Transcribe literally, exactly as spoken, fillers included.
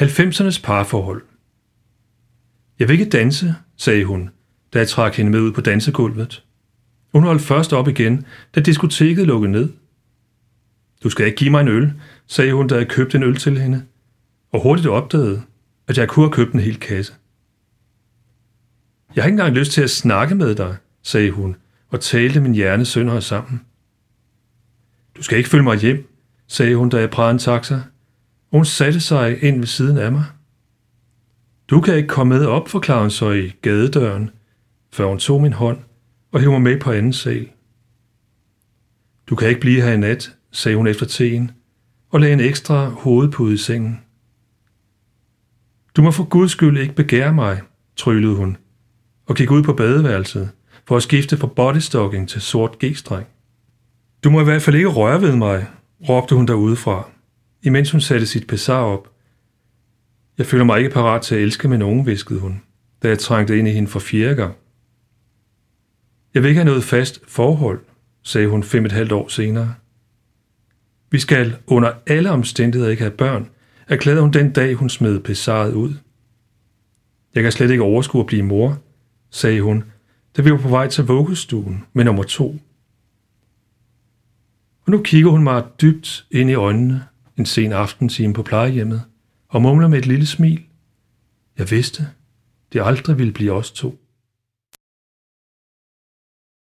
halvfemsernes parforhold. Jeg vil ikke danse, sagde hun, da jeg trak hende med ud på dansegulvet. Hun holdt først op igen, da diskoteket lukkede ned. Du skal ikke give mig en øl, sagde hun, da jeg købte en øl til hende, og hurtigt opdagede, at jeg kunne have købt en hel kasse. Jeg har ikke engang lyst til at snakke med dig, sagde hun, og talte min hjerne sønder sammen. Du skal ikke følge mig hjem, sagde hun, da jeg pragede en taxa, og hun satte sig ind ved siden af mig. Du kan ikke komme med op, forklarede hun så i gadedøren, før hun tog min hånd og hævde mig med på anden sal. Du kan ikke blive her i nat, sagde hun efter teen, og lagde en ekstra hovedpude i sengen. Du må for guds skyld ikke begære mig, tryllede hun, og gik ud på badeværelset for at skifte fra bodystocking til sort g-streng. Du må i hvert fald ikke røre ved mig, råbte hun derudefra, imens hun satte sit pesar op. Jeg føler mig ikke parat til at elske med nogen, hviskede hun, da jeg trængte ind i hende for fjerde gang. Jeg vil ikke have noget fast forhold, sagde hun fem et halvt år senere. Vi skal under alle omstændigheder ikke have børn, erklærede hun den dag, hun smed pesaret ud. Jeg kan slet ikke overskue at blive mor, sagde hun, da vi var på vej til vuggestuen med nummer to. Og nu kigger hun mig dybt ind i øjnene en sen aftentime på plejehjemmet og mumler med et lille smil. Jeg vidste, det aldrig ville blive os to.